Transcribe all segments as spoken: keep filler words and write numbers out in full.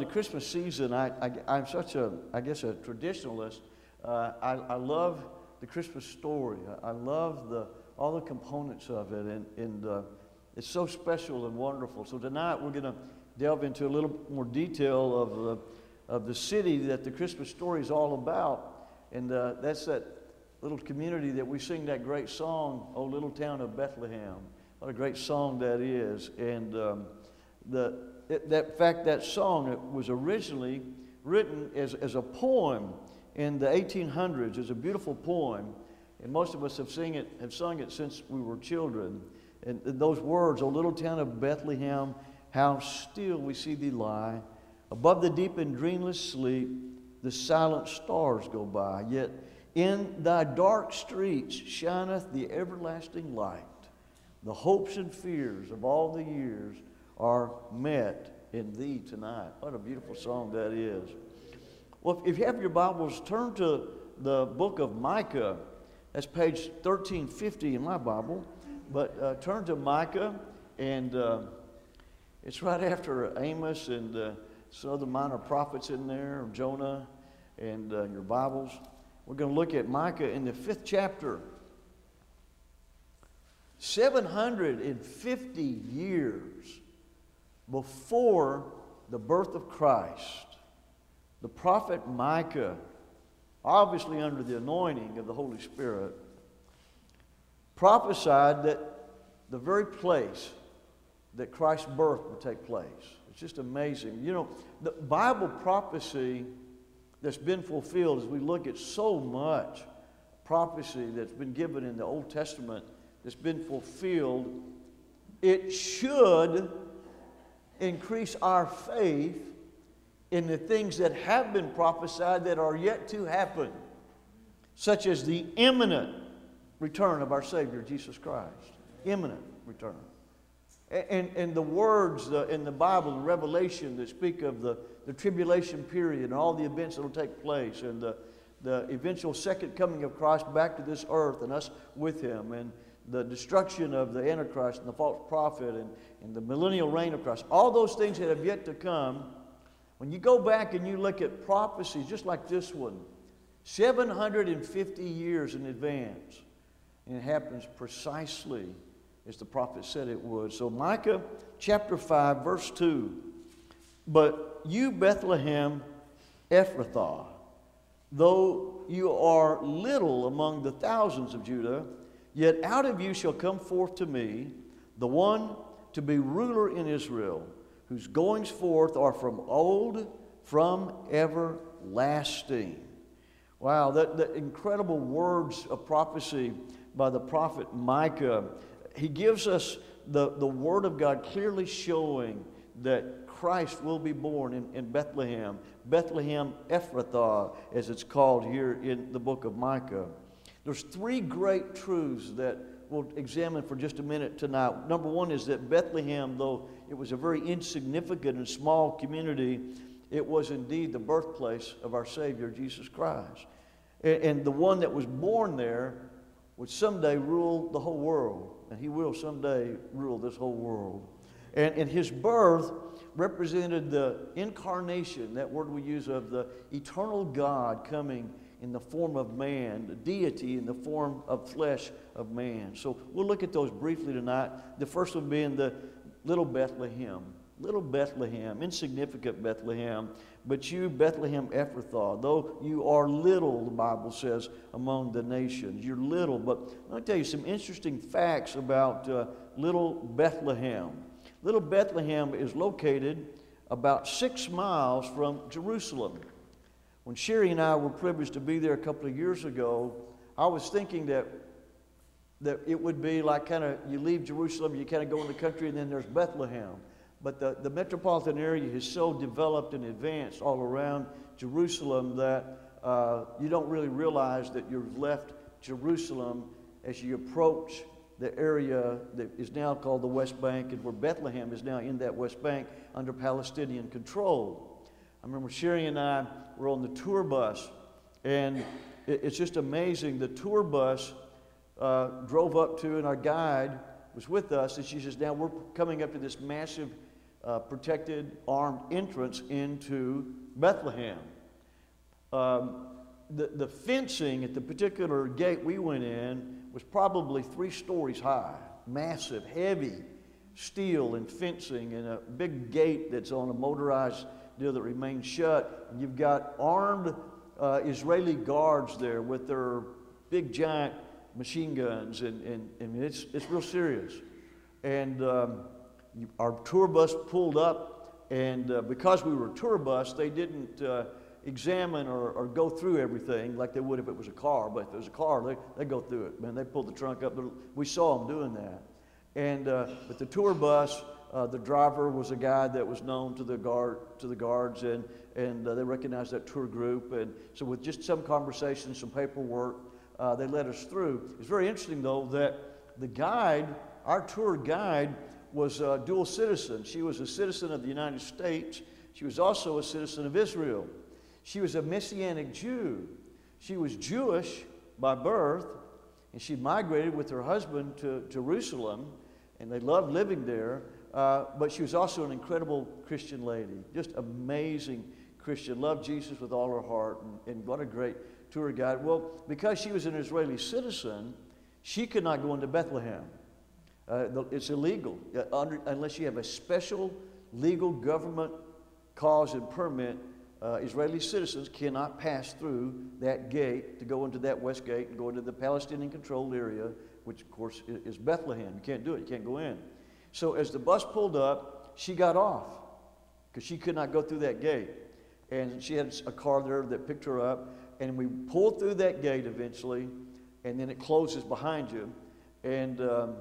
Christmas season, I, I, I'm such a, I guess, a traditionalist. Uh, I, I love the Christmas story. I, I love the all the components of it, and, and uh, it's so special and wonderful. So tonight we're going to delve into a little more detail of the, of the city that the Christmas story is all about, and uh, that's that little community that we sing that great song, "O Little Town of Bethlehem." What a great song that is. And um, the it, that fact, that song, it was originally written as, as a poem in the eighteen hundreds. It's a beautiful poem, and most of us have sing it, have sung it since we were children. And, and those words, "O little town of Bethlehem, how still we see thee lie. Above the deep and dreamless sleep, the silent stars go by. Yet in thy dark streets shineth the everlasting light. The hopes and fears of all the years are met in thee tonight." What a beautiful song that is. Well, if you have your Bibles, turn to the book of Micah. That's page thirteen fifty in my Bible. But uh, turn to Micah, and uh, it's right after Amos and uh, some other minor prophets in there, Jonah, and uh, your Bibles. We're going to look at Micah in the fifth chapter. seven hundred fifty years before the birth of Christ, the prophet Micah, obviously under the anointing of the Holy Spirit, prophesied that the very place that Christ's birth would take place. It's just amazing. You know, the Bible prophecy that's been fulfilled, as we look at so much prophecy that's been given in the Old Testament that's been fulfilled, it should increase our faith in the things that have been prophesied that are yet to happen, such as the imminent return of our Savior, Jesus Christ. Imminent return. And, and the words in the Bible, the Revelation, that speak of the, the tribulation period and all the events that will take place, and the, the eventual second coming of Christ back to this earth and us with Him, and the destruction of the Antichrist and the false prophet, and, and the millennial reign of Christ. All those things that have yet to come, when you go back and you look at prophecies just like this one, seven hundred fifty years in advance, and it happens precisely as the prophet said it would. So Micah chapter five, verse two, "But you, Bethlehem Ephrathah, though you are little among the thousands of Judah, yet out of you shall come forth to me the one to be ruler in Israel, whose goings forth are from old, from everlasting." Wow, that, that incredible words of prophecy by the prophet Micah. He gives us the, the Word of God clearly showing that Christ will be born in, in Bethlehem. Bethlehem Ephrathah, as it's called here in the book of Micah. There's three great truths that we'll examine for just a minute tonight. Number one is that Bethlehem, though it was a very insignificant and small community, it was indeed the birthplace of our Savior, Jesus Christ. And, and the one that was born there would someday rule the whole world. And He will someday rule this whole world. And, and His birth represented the incarnation, that word we use, of the eternal God coming in the form of man, the deity in the form of flesh of man. So we'll look at those briefly tonight. The first one being the little Bethlehem. Little Bethlehem, insignificant Bethlehem. "But you, Bethlehem Ephrathah, though you are little," the Bible says, "among the nations." You're little. But let me tell you some interesting facts about uh, little Bethlehem. Little Bethlehem is located about six miles from Jerusalem. When Sherry and I were privileged to be there a couple of years ago, I was thinking that that it would be like kind of, you leave Jerusalem, you kind of go in the country, and then there's Bethlehem. But the, the metropolitan area is so developed and advanced all around Jerusalem that uh, you don't really realize that you've left Jerusalem as you approach the area that is now called the West Bank, and where Bethlehem is now in that West Bank under Palestinian control. I remember Sherry and I were on the tour bus, and it, it's just amazing. The tour bus uh, drove up to, and our guide was with us, and she says, "Now we're coming up to this massive uh, protected armed entrance into Bethlehem. Um, the, the fencing at the particular gate we went in was probably three stories high, massive, heavy steel and fencing, and a big gate that's on a motorized deal that remains shut. And you've got armed uh, Israeli guards there with their big giant machine guns, and, and, and it's, it's real serious. And um, you, our tour bus pulled up, and uh, because we were a tour bus, they didn't uh, examine or, or go through everything like they would if it was a car. But if it was a car, they, they go through it. Man, they pulled the trunk up. We saw them doing that. And uh, with the tour bus, uh, the driver was a guy that was known to the guard to the guards, and and uh, they recognized that tour group. And so, with just some conversation, some paperwork, uh, they let us through. It's very interesting, though, that the guide, our tour guide, was a dual citizen. She was a citizen of the United States. She was also a citizen of Israel. She was a Messianic Jew. She was Jewish by birth, and she migrated with her husband to Jerusalem, and they loved living there. Uh, but she was also an incredible Christian lady, just amazing Christian, loved Jesus with all her heart, and, and what a great tour guide. Well, because she was an Israeli citizen, she could not go into Bethlehem. Uh, it's illegal uh, under, unless you have a special legal government cause and permit. Uh, Israeli citizens cannot pass through that gate to go into that west gate and go into the Palestinian-controlled area, which, of course, is Bethlehem. You can't do it. You can't go in. So as the bus pulled up, she got off because she could not go through that gate. And she had a car there that picked her up. And we pulled through that gate eventually, and then it closes behind you. And um,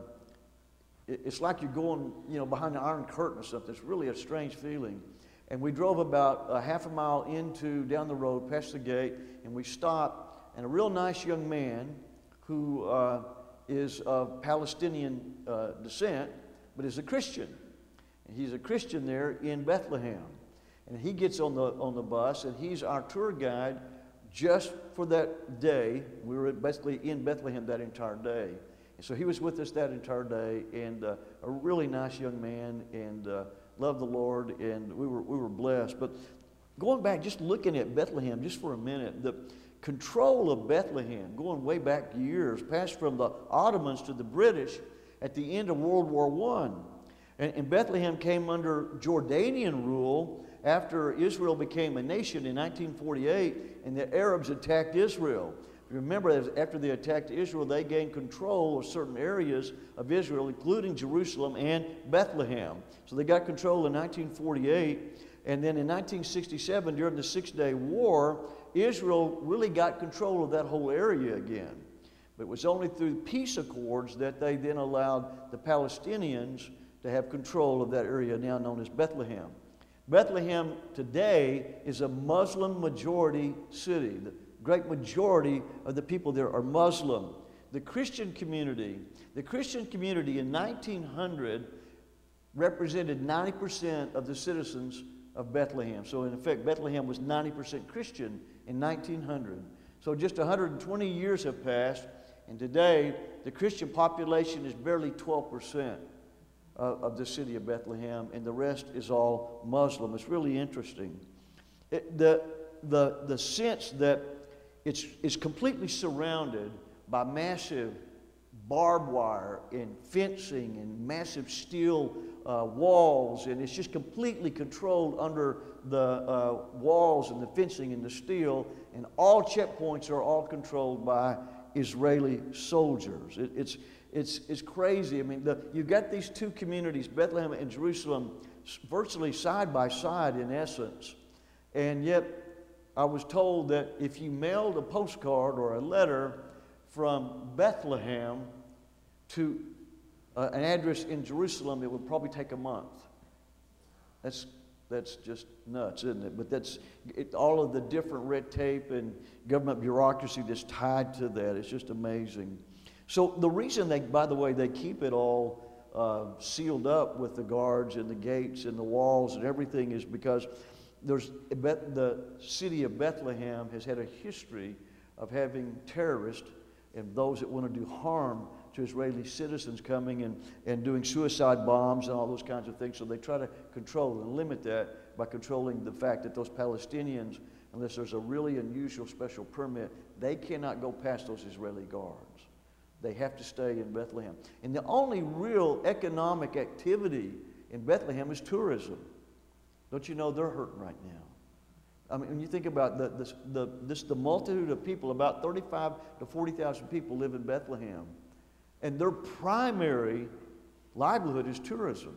it, it's like you're going, you know, behind the Iron Curtain or something. It's really a strange feeling. And we drove about a half a mile into, down the road, past the gate, and we stopped. And a real nice young man who uh, is of Palestinian uh, descent, but is a Christian. And he's a Christian there in Bethlehem. And he gets on the, on the bus, and he's our tour guide just for that day. We were basically in Bethlehem that entire day. And so he was with us that entire day, and uh, a really nice young man, and uh, loved the Lord, and we were, we were blessed. But going back, just looking at Bethlehem just for a minute, the control of Bethlehem, going way back years, passed from the Ottomans to the British at the end of World War One. And, and Bethlehem came under Jordanian rule after Israel became a nation in nineteen forty-eight, and the Arabs attacked Israel. Remember, after they attacked Israel, they gained control of certain areas of Israel, including Jerusalem and Bethlehem. So they got control in nineteen forty-eight, and then in nineteen sixty-seven, during the Six-Day War, Israel really got control of that whole area again. But it was only through peace accords that they then allowed the Palestinians to have control of that area now known as Bethlehem. Bethlehem today is a Muslim majority city. The great majority of the people there are Muslim. The Christian community, the Christian community in nineteen hundred represented ninety percent of the citizens of Bethlehem. So in effect, Bethlehem was ninety percent Christian in nineteen hundred. So just one hundred twenty years have passed, and today the Christian population is barely twelve percent of, of the city of Bethlehem, and the rest is all Muslim. It's really interesting. It, the, the, the sense that it's, it's completely surrounded by massive barbed wire and fencing and massive steel uh, walls, and it's just completely controlled under the uh, walls and the fencing and the steel, and all checkpoints are all controlled by Israeli soldiers. It, it's, it's, it's crazy. I mean, the, you've got these two communities, Bethlehem and Jerusalem, virtually side by side in essence, and yet I was told that if you mailed a postcard or a letter from Bethlehem to uh, an address in Jerusalem, it would probably take a month. That's, that's just nuts, isn't it? But that's it, all of the different red tape and government bureaucracy that's tied to that. It's just amazing. So the reason they, by the way, they keep it all uh, sealed up with the guards and the gates and the walls and everything is because there's, the city of Bethlehem has had a history of having terrorists and those that want to do harm to to Israeli citizens coming and, and doing suicide bombs and all those kinds of things. So they try to control and limit that by controlling the fact that those Palestinians, unless there's a really unusual special permit, they cannot go past those Israeli guards. They have to stay in Bethlehem. And the only real economic activity in Bethlehem is tourism. Don't you know they're hurting right now? I mean, when you think about the, this, the, this, the multitude of people, about thirty-five to forty thousand people live in Bethlehem. And their primary livelihood is tourism.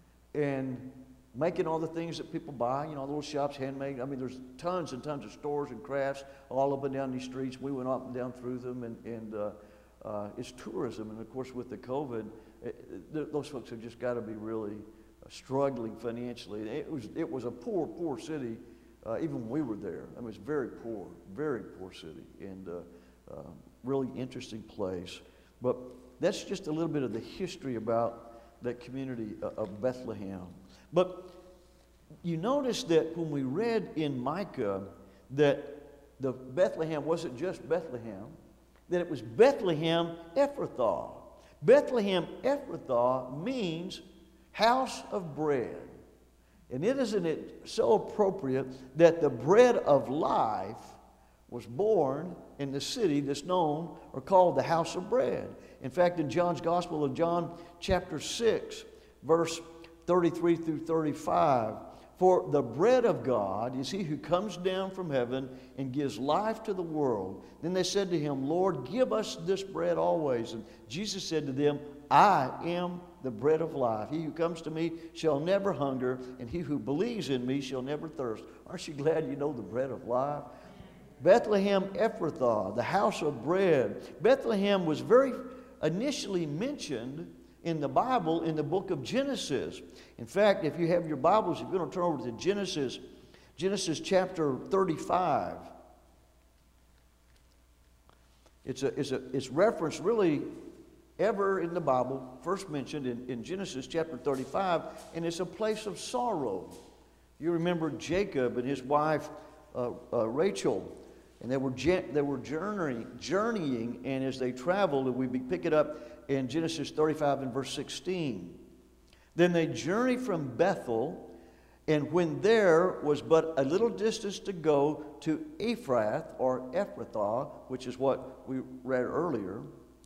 And making all the things that people buy, you know, little shops, handmade. I mean, there's tons and tons of stores and crafts all up and down these streets. We went up and down through them, and, and uh, uh, it's tourism. And of course, with the COVID, it, it, those folks have just got to be really uh, struggling financially. It was, it was a poor, poor city, uh, even when we were there. I mean, it's very poor, very poor city, and uh, uh, really interesting place. But that's just a little bit of the history about that community of Bethlehem. But you notice that when we read in Micah that the Bethlehem wasn't just Bethlehem, that it was Bethlehem Ephrathah. Bethlehem Ephrathah means house of bread. And it isn't it so appropriate that the bread of life was born in the city that's known or called the house of bread. In fact, in John's Gospel of John chapter six, verse thirty-three through thirty-five, for the bread of God is he who comes down from heaven and gives life to the world. Then they said to him, Lord, give us this bread always. And Jesus said to them, I am the bread of life. He who comes to me shall never hunger, and he who believes in me shall never thirst. Aren't you glad you know the bread of life? Bethlehem Ephrathah, the house of bread. Bethlehem was very initially mentioned in the Bible in the book of Genesis. In fact, if you have your Bibles, if you're going to turn over to Genesis, Genesis chapter thirty-five, it's, a, it's, a, it's referenced really ever in the Bible, first mentioned in, in Genesis chapter thirty-five, and it's a place of sorrow. You remember Jacob and his wife uh, uh, Rachel, and they were, they were journeying, journeying, and as they traveled, and we pick it up in Genesis thirty-five and verse sixteen. Then they journeyed from Bethel, and when there was but a little distance to go to Ephrath, or Ephrathah, which is what we read earlier,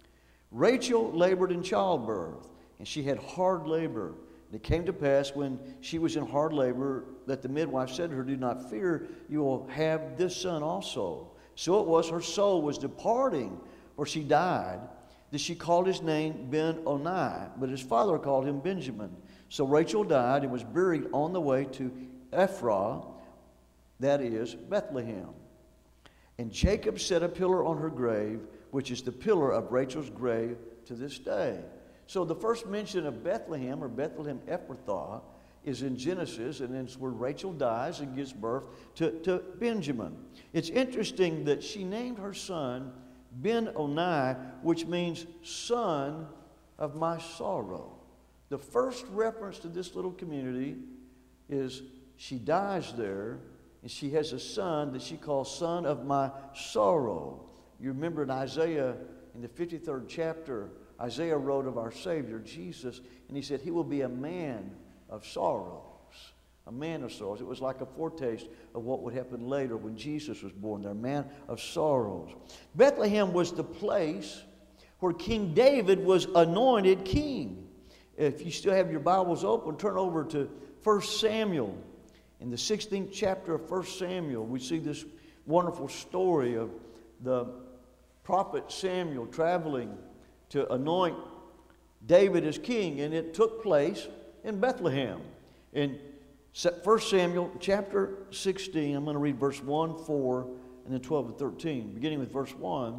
Rachel labored in childbirth, and she had hard labor. And it came to pass when she was in hard labor that the midwife said to her, do not fear, you will have this son also. So it was, her soul was departing, for she died, that she called his name Ben-Oni, but his father called him Benjamin. So Rachel died and was buried on the way to Ephrath, that is, Bethlehem. And Jacob set a pillar on her grave, which is the pillar of Rachel's grave to this day. So the first mention of Bethlehem, or Bethlehem Ephrathah, is in Genesis, and it's where Rachel dies and gives birth to, to Benjamin. It's interesting that she named her son Ben-Oni, which means son of my sorrow. The first reference to this little community is she dies there, and she has a son that she calls son of my sorrow. You remember in Isaiah, in the fifty-third chapter, Isaiah wrote of our Savior, Jesus, and he said, he will be a man of sorrows. A man of sorrows. It was like a foretaste of what would happen later when Jesus was born there, a man of sorrows. Bethlehem was the place where King David was anointed king. If you still have your Bibles open, turn over to First Samuel. In the sixteenth chapter of First Samuel, we see this wonderful story of the prophet Samuel traveling to anoint David as king, and it took place in Bethlehem. In First Samuel chapter sixteen, I'm going to read verse one, four, and then twelve and thirteen. Beginning with verse one.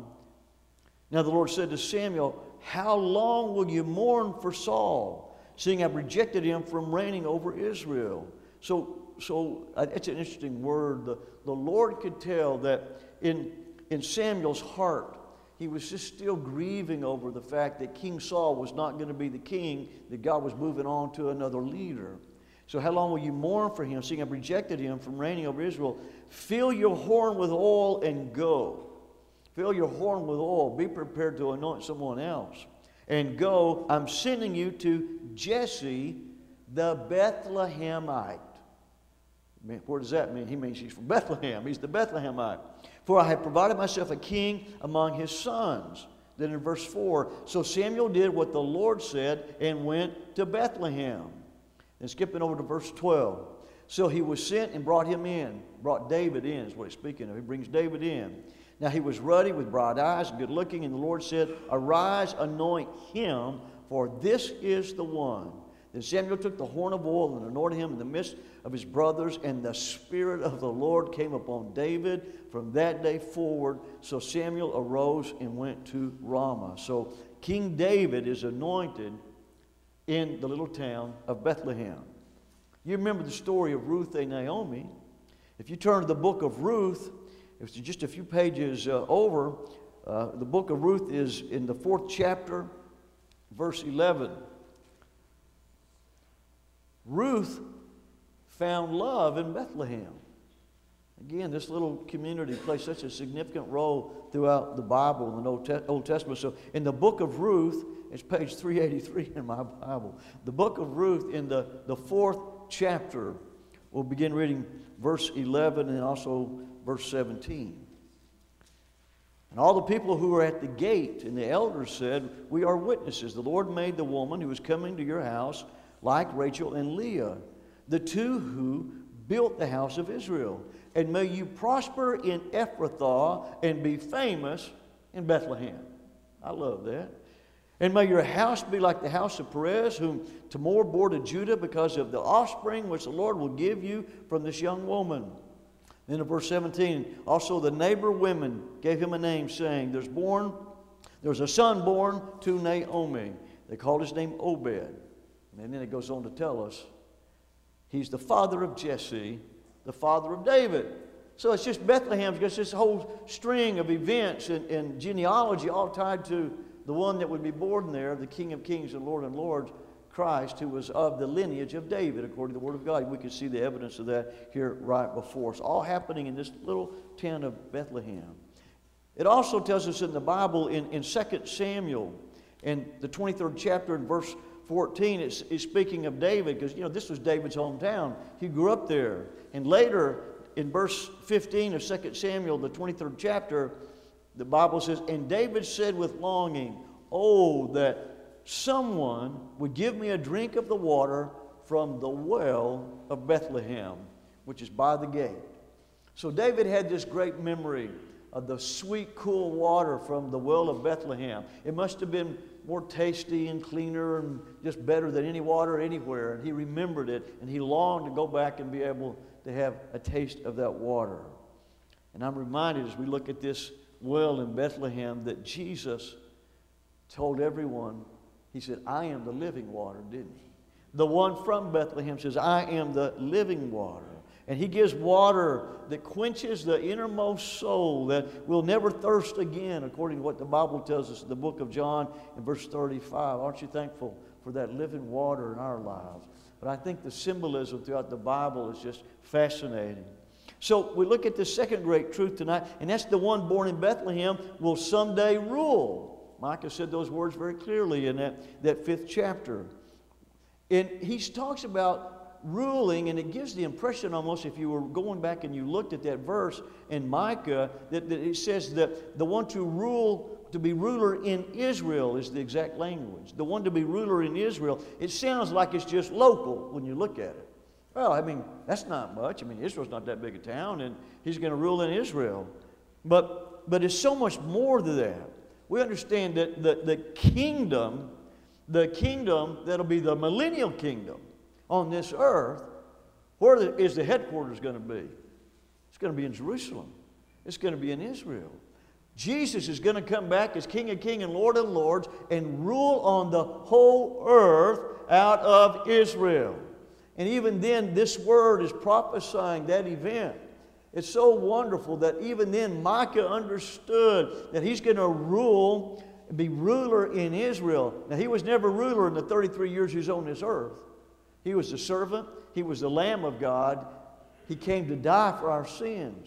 Now the Lord said to Samuel, how long will you mourn for Saul, seeing I've rejected him from reigning over Israel? So, so uh, it's an interesting word. The, the Lord could tell that in, in Samuel's heart, he was just still grieving over the fact that King Saul was not going to be the king, that God was moving on to another leader. So how long will you mourn for him, seeing I've rejected him from reigning over Israel? Fill your horn with oil and go. Fill your horn with oil. Be prepared to anoint someone else. And go, I'm sending you to Jesse the Bethlehemite. What does that mean? He means he's from Bethlehem. He's the Bethlehemite. For I have provided myself a king among his sons. Then in verse four, so Samuel did what the Lord said and went to Bethlehem. Then skipping over to verse twelve. So he was sent and brought him in. Brought David in is what he's speaking of. He brings David in. Now he was ruddy with bright eyes and good looking, and the Lord said, arise, anoint him, for this is the one. Then Samuel took the horn of oil and anointed him in the midst of his brothers, and the Spirit of the Lord came upon David from that day forward. So Samuel arose and went to Ramah. So King David is anointed in the little town of Bethlehem. You remember the story of Ruth and Naomi. If you turn to the book of Ruth, it's just a few pages uh, over. Uh, the book of Ruth is in the fourth chapter, verse eleven. Ruth found love in Bethlehem. Again, this little community plays such a significant role throughout the Bible in the Old, Te- Old Testament. So in the book of Ruth, it's page three eighty-three in my Bible. The book of Ruth in the, the fourth chapter, we'll begin reading verse eleven and also verse seventeen. And all the people who were at the gate and the elders said, we are witnesses. The Lord made the woman who was coming to your house like Rachel and Leah, the two who built the house of Israel. And may you prosper in Ephrathah and be famous in Bethlehem. I love that. And may your house be like the house of Perez, whom Tamar bore to Judah, because of the offspring which the Lord will give you from this young woman. Then in verse seventeen, also the neighbor women gave him a name, saying, There's born, there's a son born to Naomi. They called his name Obed. And then it goes on to tell us he's the father of Jesse, the father of David. So it's just Bethlehem's got this whole string of events and, and genealogy all tied to the one that would be born there, the King of Kings and Lord and Lords, Christ, who was of the lineage of David, according to the Word of God. We can see the evidence of that here right before us. All happening in this little town of Bethlehem. It also tells us in the Bible, in, in Second Samuel, in the twenty-third chapter, in verse fourteen, it's, it's speaking of David, because, you know, this was David's hometown. He grew up there. And later, in verse fifteen of Second Samuel, the twenty-third chapter, the Bible says, And David said with longing, Oh, that someone would give me a drink of the water from the well of Bethlehem, which is by the gate. So David had this great memory of the sweet, cool water from the well of Bethlehem. It must have been more tasty and cleaner and just better than any water anywhere. And he remembered it, and he longed to go back and be able to have a taste of that water. And I'm reminded as we look at this well in Bethlehem that Jesus told everyone, he said, I am the living water, didn't he? The one from Bethlehem says, I am the living water. And he gives water that quenches the innermost soul, that will never thirst again, according to what the Bible tells us in the book of John in verse thirty-five. Aren't you thankful for that living water in our lives? But I think the symbolism throughout the Bible is just fascinating. So we look at the second great truth tonight, and that's the one born in Bethlehem will someday rule. Micah said those words very clearly in that, that fifth chapter. And he talks about ruling, and it gives the impression almost, if you were going back and you looked at that verse in Micah, that, that it says that the one to rule, to be ruler in Israel is the exact language. The one to be ruler in Israel, it sounds like it's just local when you look at it. Well, I mean, that's not much. I mean, Israel's not that big a town, and he's going to rule in Israel. But, but it's so much more than that. We understand that the, the kingdom, the kingdom that'll be the millennial kingdom on this earth, where is the headquarters going to be? It's going to be in Jerusalem. It's going to be in Israel. Jesus is going to come back as King of Kings and Lord of Lords and rule on the whole earth out of Israel. And even then, this word is prophesying that event. It's so wonderful that even then Micah understood that he's going to rule, be ruler in Israel. Now, he was never ruler in the thirty-three years he was on this earth. He was the servant. He was the Lamb of God. He came to die for our sins.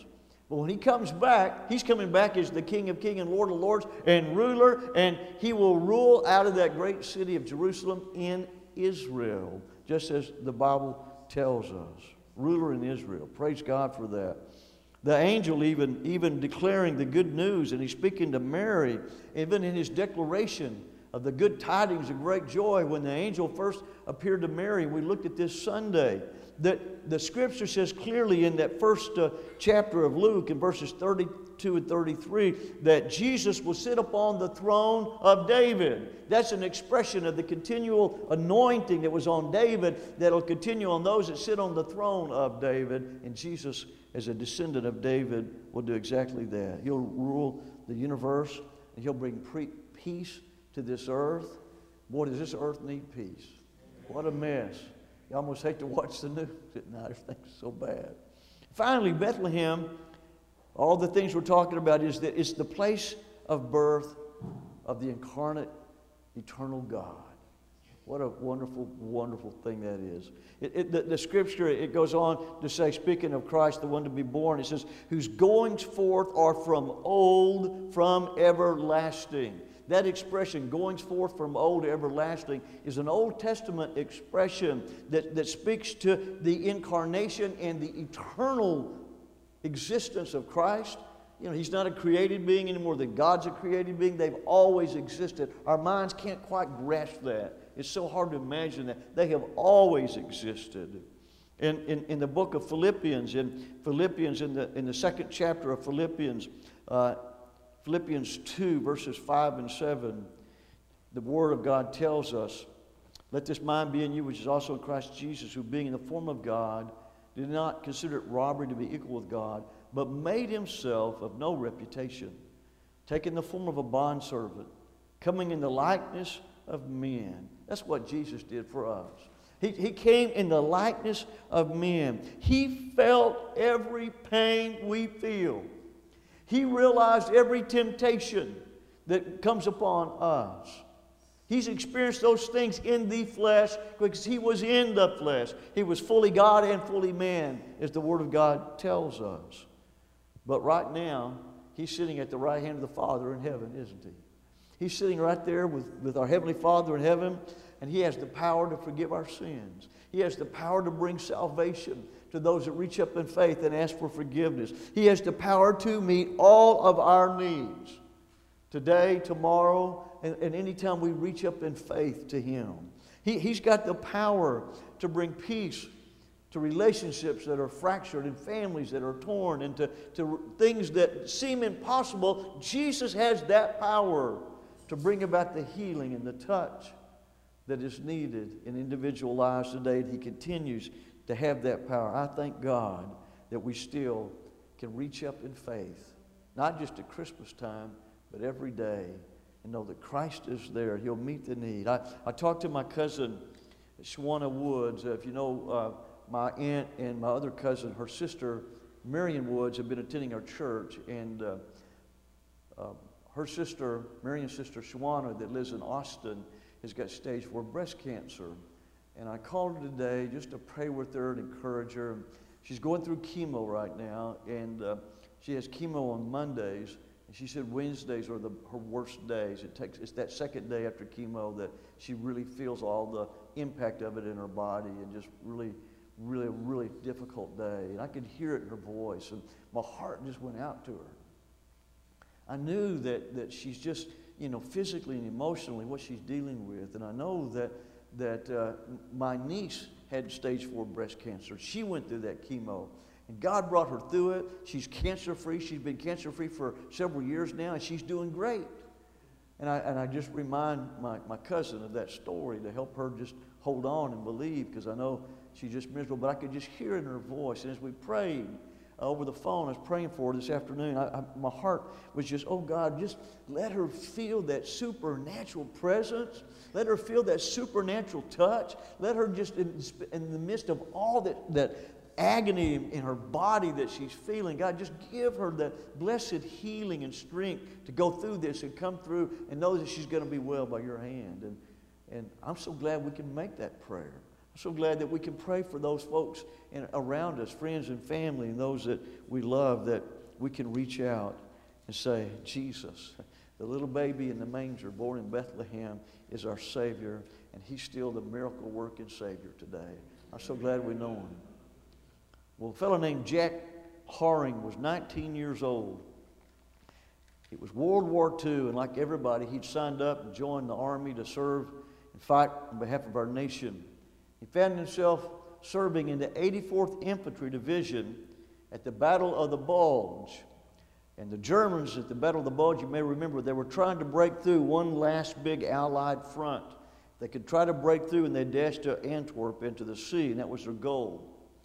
But when he comes back, he's coming back as the King of Kings and Lord of Lords and ruler, and he will rule out of that great city of Jerusalem in Israel, just as the Bible tells us. Ruler in Israel. Praise God for that. The angel even, even declaring the good news, and he's speaking to Mary, even in his declaration of the good tidings of great joy when the angel first appeared to Mary. We looked at this Sunday. That the scripture says clearly in that first uh, chapter of Luke in verses thirty-two and thirty-three that Jesus will sit upon the throne of David. That's an expression of the continual anointing that was on David that will continue on those that sit on the throne of David. And Jesus, as a descendant of David, will do exactly that. He'll rule the universe, and he'll bring pre- peace to this earth. Boy, does this earth need peace. What a mess. You almost hate to watch the news at night. Everything's so bad. Finally, Bethlehem, all the things we're talking about is that it's the place of birth of the incarnate, eternal God. What a wonderful, wonderful thing that is. It, it, the, the scripture, it goes on to say, speaking of Christ, the one to be born, it says, whose goings forth are from old, from everlasting. That expression, goings forth from old to everlasting, is an Old Testament expression that, that speaks to the incarnation and the eternal existence of Christ. You know, He's not a created being any more than God's a created being. They've always existed. Our minds can't quite grasp that. It's so hard to imagine that. They have always existed. In, in, in the book of Philippians, in Philippians, in the, in the second chapter of Philippians, uh, Philippians two, verses five and seven, the Word of God tells us, let this mind be in you, which is also in Christ Jesus, who being in the form of God, did not consider it robbery to be equal with God, but made himself of no reputation, taking the form of a bondservant, coming in the likeness of men. That's what Jesus did for us. He, he came in the likeness of men. He felt every pain we feel. He realized every temptation that comes upon us. He's experienced those things in the flesh because He was in the flesh. He was fully God and fully man, as the Word of God tells us. But right now, He's sitting at the right hand of the Father in heaven, isn't He? He's sitting right there with, with our Heavenly Father in heaven, and He has the power to forgive our sins. He has the power to bring salvation to those that reach up in faith and ask for forgiveness. He has the power to meet all of our needs today, tomorrow, and, and anytime we reach up in faith to Him. He, he's got the power to bring peace to relationships that are fractured and families that are torn and to, to things that seem impossible. Jesus has that power to bring about the healing and the touch that is needed in individual lives today. And He continues to have that power. I thank God that we still can reach up in faith, not just at Christmas time, but every day, and know that Christ is there. He'll meet the need. I, I talked to my cousin, Shawana Woods. Uh, if you know, uh, my aunt and my other cousin, her sister, Marion Woods, have been attending our church, and uh, uh, her sister, Marion's sister, Shawana, that lives in Austin, has got stage four breast cancer. And I called her today just to pray with her and encourage her. She's going through chemo right now, and uh, she has chemo on Mondays. And she said Wednesdays are the, her worst days. It takes it's that second day after chemo that she really feels all the impact of it in her body, and just really, really, really difficult day. And I could hear it in her voice, and my heart just went out to her. I knew that that she's just, you know, physically and emotionally what she's dealing with, and I know that. that uh, my niece had stage four breast cancer. She went through that chemo, and God brought her through it. She's cancer-free. She's been cancer-free for several years now, and she's doing great. And I, and I just remind my, my cousin of that story to help her just hold on and believe, because I know she's just miserable, but I could just hear it in her voice. And as we prayed, Uh, over the phone, I was praying for her this afternoon. I, I, my heart was just, oh God, just let her feel that supernatural presence. Let her feel that supernatural touch. Let her just, in, in the midst of all that, that agony in her body that she's feeling, God, just give her that blessed healing and strength to go through this and come through and know that she's going to be well by your hand. And, and I'm so glad we can make that prayer. So glad that we can pray for those folks in, around us, friends and family, and those that we love that we can reach out and say, Jesus, the little baby in the manger born in Bethlehem is our Savior, and He's still the miracle-working Savior today. I'm so glad we know Him. Well, a fellow named Jack Haring was nineteen years old. It was World War Two, and like everybody, he'd signed up and joined the Army to serve and fight on behalf of our nation. He found himself serving in the eighty-fourth Infantry Division at the Battle of the Bulge. And the Germans at the Battle of the Bulge, you may remember, they were trying to break through one last big Allied front. They could try to break through, and they dashed to Antwerp into the sea, and that was their goal.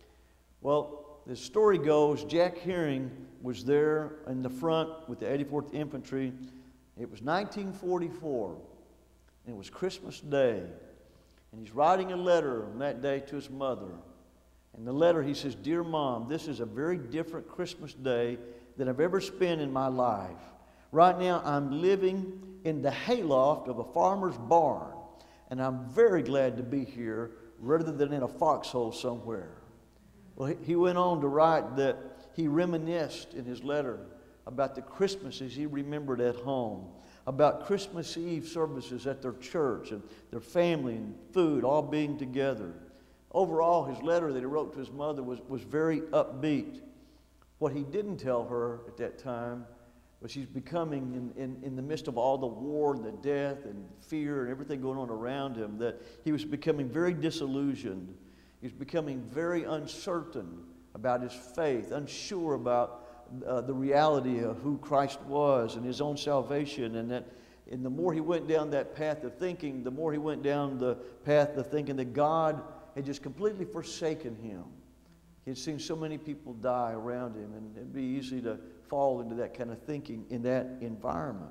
Well, the story goes, Jack Haring was there in the front with the eighty-fourth Infantry. It was nineteen forty-four, and it was Christmas Day. And he's writing a letter on that day to his mother. In the letter, he says, "Dear Mom, this is a very different Christmas day than I've ever spent in my life. Right now, I'm living in the hayloft of a farmer's barn, and I'm very glad to be here rather than in a foxhole somewhere." Well, he went on to write that he reminisced in his letter about the Christmases he remembered at home, about Christmas Eve services at their church and their family and food all being together. Overall, his letter that he wrote to his mother was, was very upbeat. What he didn't tell her at that time was he's becoming, in, in, in the midst of all the war and the death and fear and everything going on around him, that he was becoming very disillusioned. He was becoming very uncertain about his faith, unsure about uh, the reality of who Christ was and his own salvation. And that, and the more he went down that path of thinking, the more he went down the path of thinking that God had just completely forsaken him. He had seen so many people die around him, and it'd be easy to fall into that kind of thinking in that environment.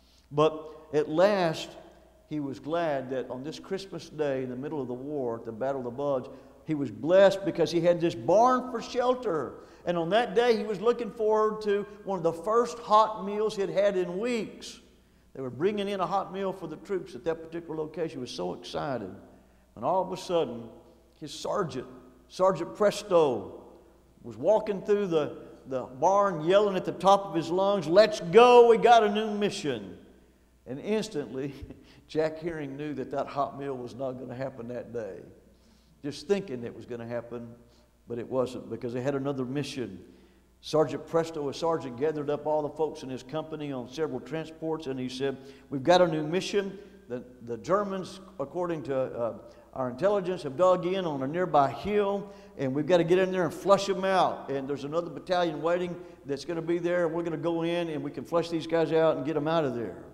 But at last, he was glad that on this Christmas day in the middle of the war, at the Battle of the Bulge, he was blessed because he had this barn for shelter. And on that day, he was looking forward to one of the first hot meals he had had in weeks. They were bringing in a hot meal for the troops at that particular location. He was so excited. And all of a sudden, his sergeant, Sergeant Presto, was walking through the, the barn yelling at the top of his lungs, "Let's go, we got a new mission." And instantly, Jack Haring knew that that hot meal was not going to happen that day. Just thinking it was going to happen, but it wasn't, because they had another mission. Sergeant Presto, a sergeant, gathered up all the folks in his company on several transports, and he said, "We've got a new mission. The, the Germans, according to uh, our intelligence, have dug in on a nearby hill, and we've got to get in there and flush them out. And there's another battalion waiting that's going to be there, and we're going to go in, and we can flush these guys out and get them out of there."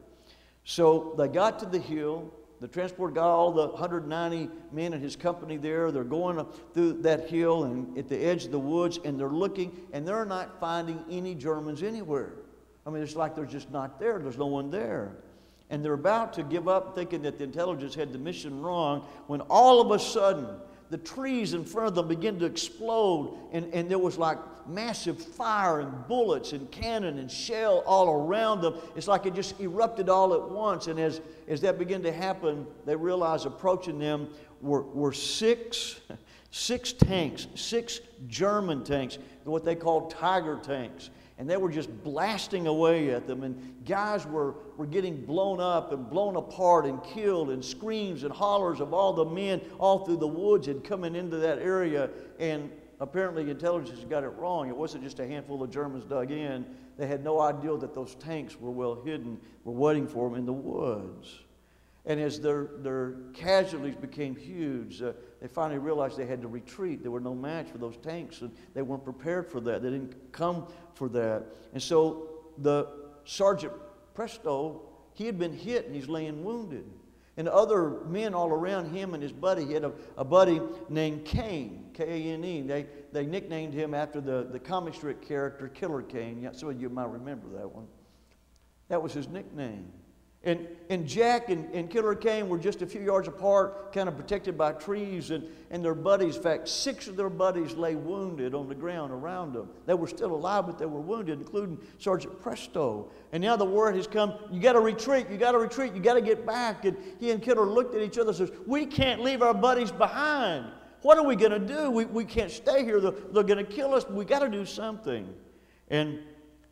So they got to the hill. The transport got all the one hundred ninety men in his company there. They're going through that hill and at the edge of the woods, and they're looking, and they're not finding any Germans anywhere. I mean, it's like they're just not there. There's no one there. And they're about to give up, thinking that the intelligence had the mission wrong, when all of a sudden, the trees in front of them began to explode, and, and there was like massive fire and bullets and cannon and shell all around them. It's like it just erupted all at once. And as, as that began to happen, they realized approaching them were, were six, six tanks, six German tanks, what they called Tiger tanks. And they were just blasting away at them, and guys were, were getting blown up and blown apart and killed, and screams and hollers of all the men all through the woods had coming into that area. And apparently intelligence got it wrong. It wasn't just a handful of Germans dug in. They had no idea that those tanks were well hidden, were waiting for them in the woods. And as their, their casualties became huge, uh, they finally realized they had to retreat. They were no match for those tanks, and they weren't prepared for that. They didn't come for that. And so the Sergeant Presto, he had been hit, and he's laying wounded. And other men all around him and his buddy, he had a, a buddy named Kane, K A N E. They, they nicknamed him after the, the comic strip character Killer Kane. Yeah, some of you might remember that one. That was his nickname. And, and Jack and, and Killer Kane were just a few yards apart, kind of protected by trees, and, and their buddies, in fact, six of their buddies lay wounded on the ground around them. They were still alive, but they were wounded, including Sergeant Presto. And now the word has come, you got to retreat, you got to retreat, you got to get back. And he and Killer looked at each other and says, "We can't leave our buddies behind. What are we going to do? We, we can't stay here. They're, they're going to kill us. We got to do something." And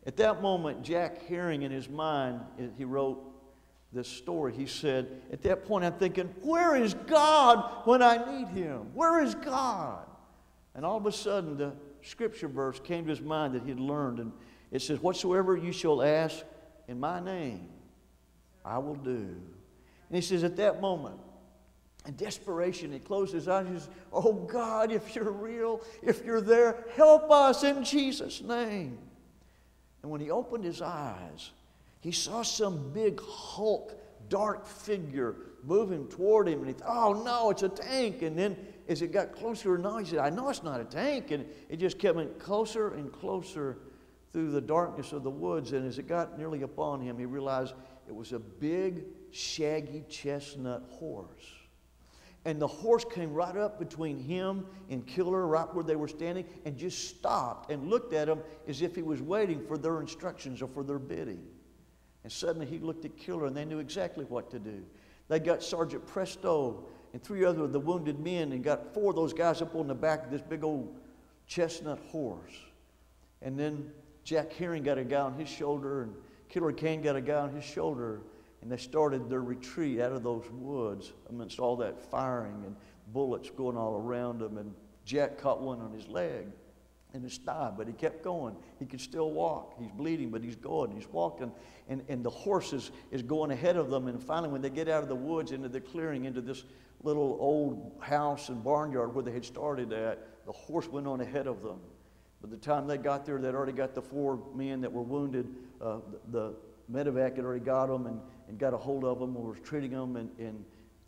At that moment, Jack Herring, in his mind, he wrote this story. He said, at that point, I'm thinking, where is God when I need Him? Where is God? And all of a sudden, the scripture verse came to his mind that he had learned. And it says, whatsoever you shall ask in my name, I will do. And he says, at that moment, in desperation, he closed his eyes and he says, oh God, if you're real, if you're there, help us in Jesus' name. And when he opened his eyes, he saw some big hulk, dark figure moving toward him. And he thought, oh no, it's a tank. And then as it got closer and now, he said, I know it's not a tank. And it just kept getting closer and closer through the darkness of the woods. And as it got nearly upon him, he realized it was a big, shaggy chestnut horse. And the horse came right up between him and Killer, right where they were standing, and just stopped and looked at him as if he was waiting for their instructions or for their bidding. And suddenly he looked at Killer, and they knew exactly what to do. They got Sergeant Presto and three other of the wounded men and got four of those guys up on the back of this big old chestnut horse. And then Jack Herring got a guy on his shoulder, and Killer Kane got a guy on his shoulder. And they started their retreat out of those woods amidst all that firing and bullets going all around them. And Jack caught one on his leg and his thigh, but he kept going. He could still walk. He's bleeding, but he's going. He's walking. And, and the horse is, is going ahead of them. And finally, when they get out of the woods into the clearing, into this little old house and barnyard where they had started at, the horse went on ahead of them. By the time they got there, they'd already got the four men that were wounded. Uh, the, the medevac had already got them and, and got a hold of them and was treating them. And, and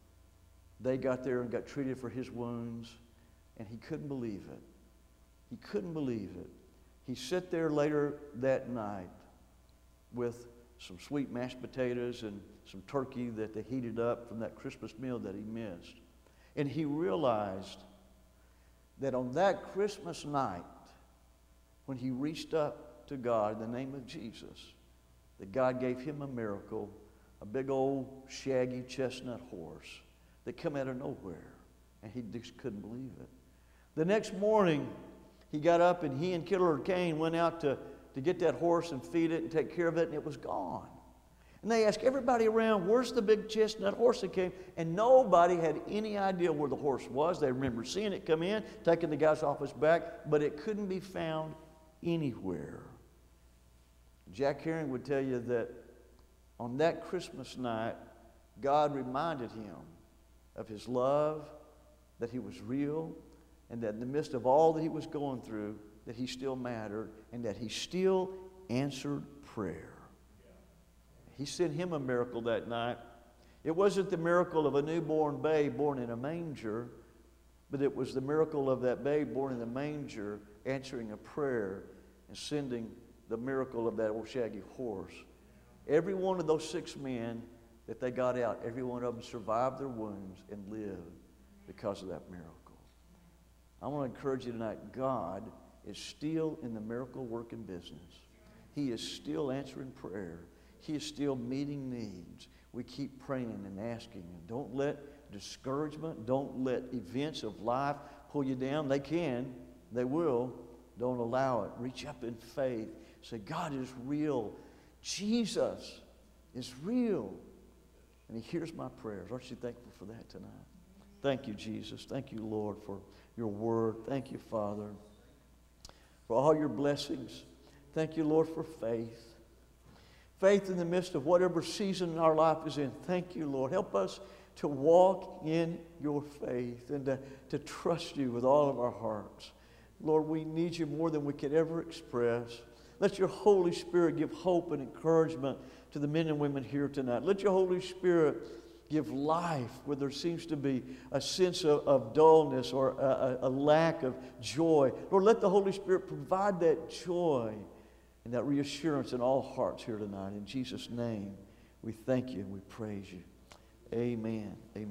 they got there and got treated for his wounds. And he couldn't believe it. He couldn't believe it. He sat there later that night with some sweet mashed potatoes and some turkey that they heated up from that Christmas meal that he missed. And he realized that on that Christmas night, when he reached up to God in the name of Jesus, that God gave him a miracle, a big old shaggy chestnut horse that came out of nowhere. And he just couldn't believe it. The next morning, he got up and he and Killer Kane went out to, to get that horse and feed it and take care of it, and it was gone. And they asked everybody around, where's the big chestnut horse that came? And nobody had any idea where the horse was. They remember seeing it come in, taking the guy's off his back, but it couldn't be found anywhere. Jack Herring would tell you that on that Christmas night, God reminded him of his love, that he was real, and that in the midst of all that he was going through, that he still mattered, and that he still answered prayer. He sent him a miracle that night. It wasn't the miracle of a newborn babe born in a manger, but it was the miracle of that babe born in a manger answering a prayer and sending the miracle of that old shaggy horse. Every one of those six men that they got out, every one of them survived their wounds and lived because of that miracle. I want to encourage you tonight, God is still in the miracle working business. He is still answering prayer. He is still meeting needs. We keep praying and asking. And don't let discouragement, don't let events of life pull you down. They can, they will. Don't allow it. Reach up in faith. Say, God is real. Jesus is real. And He hears my prayers. Aren't you thankful for that tonight? Thank you, Jesus. Thank you, Lord, for your word. Thank you, Father, for all your blessings. Thank you, Lord, for faith. Faith in the midst of whatever season our life is in. Thank you, Lord. Help us to walk in your faith and to, to trust you with all of our hearts. Lord, we need you more than we could ever express. Let your Holy Spirit give hope and encouragement to the men and women here tonight. Let your Holy Spirit give life where there seems to be a sense of, of dullness or a, a, a lack of joy. Lord, let the Holy Spirit provide that joy and that reassurance in all hearts here tonight. In Jesus' name, we thank you and we praise you. Amen. Amen.